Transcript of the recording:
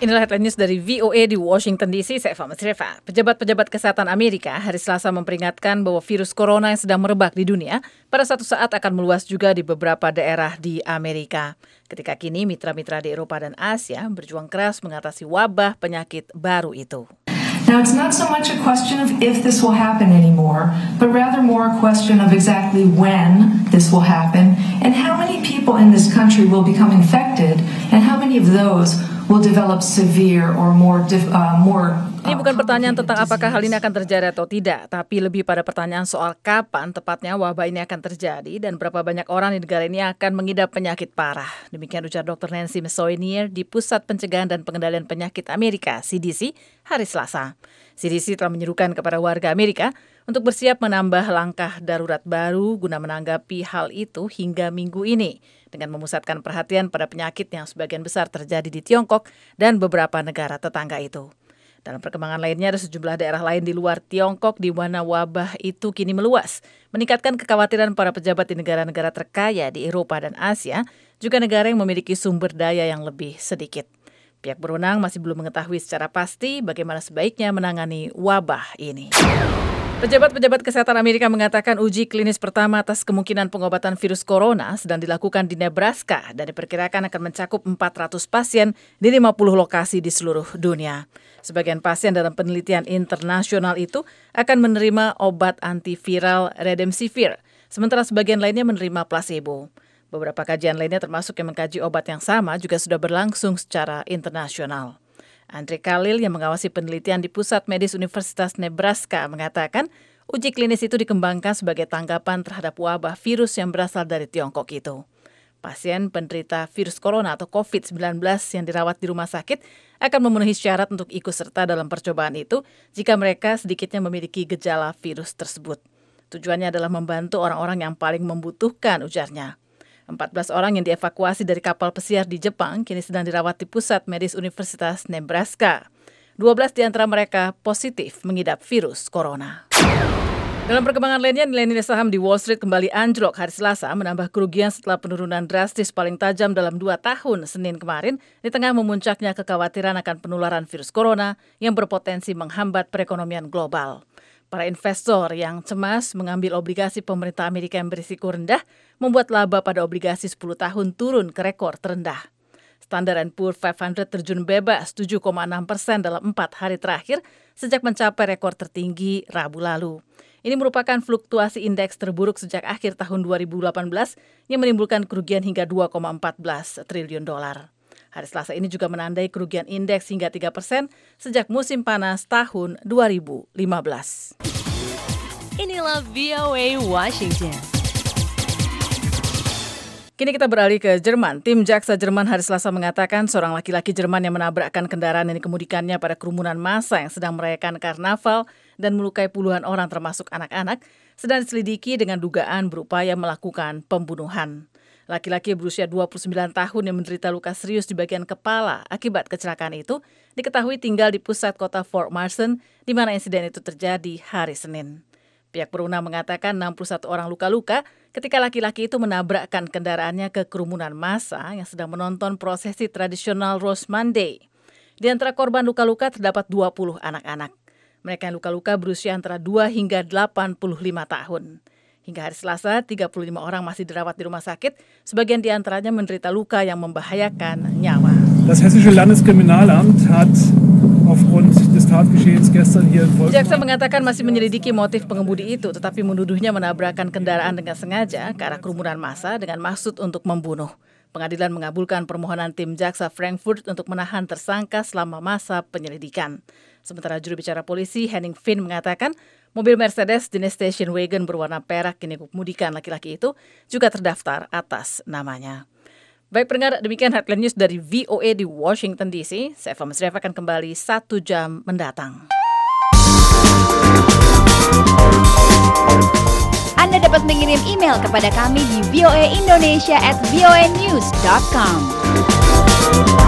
Inilah headline news dari VOA di Washington DC. Saya Fama Sreva. Pejabat-pejabat kesehatan Amerika hari Selasa memperingatkan bahwa virus corona yang sedang merebak di dunia pada suatu saat akan meluas juga di beberapa daerah di Amerika. Ketika kini mitra-mitra di Eropa dan Asia berjuang keras mengatasi wabah penyakit baru itu. Now, it's not so much a question of if this will happen anymore, but rather more a question of exactly when this will happen and how many people in this country will become infected and how many of those will develop severe or more Ini bukan pertanyaan tentang apakah hal ini akan terjadi atau tidak, tapi lebih pada pertanyaan soal kapan tepatnya wabah ini akan terjadi dan berapa banyak orang di negara ini akan mengidap penyakit parah. Demikian ujar Dr. Nancy Messonnier di Pusat Pencegahan dan Pengendalian Penyakit Amerika, CDC, hari Selasa. CDC telah menyerukan kepada warga Amerika untuk bersiap menambah langkah darurat baru guna menanggapi hal itu hingga minggu ini, dengan memusatkan perhatian pada penyakit yang sebagian besar terjadi di Tiongkok dan beberapa negara tetangga itu. Dalam perkembangan lainnya, ada sejumlah daerah lain di luar Tiongkok di mana wabah itu kini meluas, meningkatkan kekhawatiran para pejabat di negara-negara terkaya di Eropa dan Asia, juga negara yang memiliki sumber daya yang lebih sedikit. Pihak berwenang masih belum mengetahui secara pasti bagaimana sebaiknya menangani wabah ini. Pejabat-pejabat kesehatan Amerika mengatakan uji klinis pertama atas kemungkinan pengobatan virus corona sedang dilakukan di Nebraska dan diperkirakan akan mencakup 400 pasien di 50 lokasi di seluruh dunia. Sebagian pasien dalam penelitian internasional itu akan menerima obat antiviral Remdesivir, sementara sebagian lainnya menerima placebo. Beberapa kajian lainnya termasuk yang mengkaji obat yang sama juga sudah berlangsung secara internasional. Andre Khalil yang mengawasi penelitian di Pusat Medis Universitas Nebraska mengatakan uji klinis itu dikembangkan sebagai tanggapan terhadap wabah virus yang berasal dari Tiongkok itu. Pasien penderita virus corona atau COVID-19 yang dirawat di rumah sakit akan memenuhi syarat untuk ikut serta dalam percobaan itu jika mereka sedikitnya memiliki gejala virus tersebut. Tujuannya adalah membantu orang-orang yang paling membutuhkan, ujarnya. 14 orang yang dievakuasi dari kapal pesiar di Jepang kini sedang dirawat di Pusat Medis Universitas Nebraska. 12 di antara mereka positif mengidap virus corona. Dalam perkembangan lainnya, nilai-nilai saham di Wall Street kembali anjlok hari Selasa, menambah kerugian setelah penurunan drastis paling tajam dalam 2 tahun Senin kemarin, di tengah memuncaknya kekhawatiran akan penularan virus corona yang berpotensi menghambat perekonomian global. Para investor yang cemas mengambil obligasi pemerintah Amerika yang berisiko rendah membuat laba pada obligasi 10 tahun turun ke rekor terendah. Standard & Poor's 500 terjun bebas 7,6% dalam 4 hari terakhir sejak mencapai rekor tertinggi Rabu lalu. Ini merupakan fluktuasi indeks terburuk sejak akhir tahun 2018 yang menimbulkan kerugian hingga 2,14 triliun dolar. Hari Selasa ini juga menandai kerugian indeks hingga 3% sejak musim panas tahun 2015. Inilah VOA Washington. Kini kita beralih ke Jerman. Tim jaksa Jerman hari Selasa mengatakan seorang laki-laki Jerman yang menabrakkan kendaraan yang dikemudikannya pada kerumunan massa yang sedang merayakan karnaval dan melukai puluhan orang termasuk anak-anak sedang diselidiki dengan dugaan berupaya melakukan pembunuhan. Laki-laki berusia 29 tahun yang menderita luka serius di bagian kepala akibat kecelakaan itu diketahui tinggal di pusat kota Fort Mason, di mana insiden itu terjadi hari Senin. Pihak berwenang mengatakan 61 orang luka-luka ketika laki-laki itu menabrakkan kendaraannya ke kerumunan massa yang sedang menonton prosesi tradisional Rose Monday. Di antara korban luka-luka terdapat 20 anak-anak. Mereka yang luka-luka berusia antara 2 hingga 85 tahun. Hingga hari Selasa, 35 orang masih dirawat di rumah sakit, sebagian di antaranya menderita luka yang membahayakan nyawa. Das Hessische Landeskriminalamt hat aufgrund des Tatgeschehens gestern hier in Volkswagen. Jaksa mengatakan masih menyelidiki motif pengemudi itu, tetapi menuduhnya menabrakkan kendaraan dengan sengaja ke arah kerumunan massa dengan maksud untuk membunuh. Pengadilan mengabulkan permohonan tim jaksa Frankfurt untuk menahan tersangka selama masa penyelidikan. Sementara juru bicara polisi Henning Finn mengatakan mobil Mercedes jenis station wagon berwarna perak yang dikemudikan laki-laki itu juga terdaftar atas namanya. Baik pendengar, demikian headline news dari VOA di Washington DC. Saya Fama Sreva akan kembali 1 jam mendatang. Anda dapat mengirim email kepada kami di voaindonesia@voanews.com.